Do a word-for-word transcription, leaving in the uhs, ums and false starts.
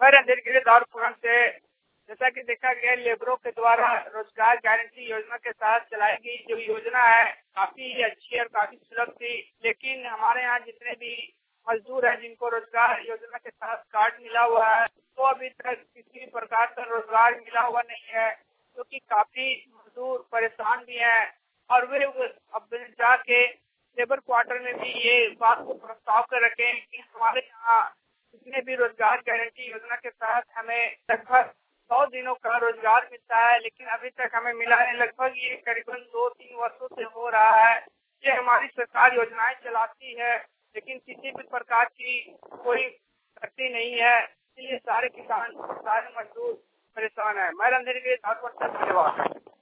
पर अंधेरी दारुपुरम से जैसा कि देखा गया लेबरों के द्वारा रोजगार गारंटी योजना के तहत चलाई गई जो योजना है काफी अच्छी और काफी सुलभ थी, लेकिन हमारे यहाँ जितने भी मजदूर हैं जिनको रोजगार योजना के तहत कार्ड मिला हुआ है तो अभी तक किसी भी प्रकार का रोजगार मिला हुआ नहीं है, क्योंकि तो काफी मजदूर परेशान भी हैं और वे अब जाके लेबर क्वार्टर में भी ये बात को प्रस्ताव कर रखे हैं कि हमारे यहाँ जितने भी रोजगार गारंटी योजना के तहत हमें लगभग सौ दिनों का रोजगार मिलता है, लेकिन अभी तक हमें मिला है लगभग ये करीबन दो तीन वर्षों से हो रहा है। ये हमारी सरकार योजनाएं चलाती है लेकिन किसी भी प्रकार की कोई करती नहीं है, इसलिए सारे किसान सारे मजदूर परेशान है। मैं अंधेरी दारुपुरम से धन्यवाद।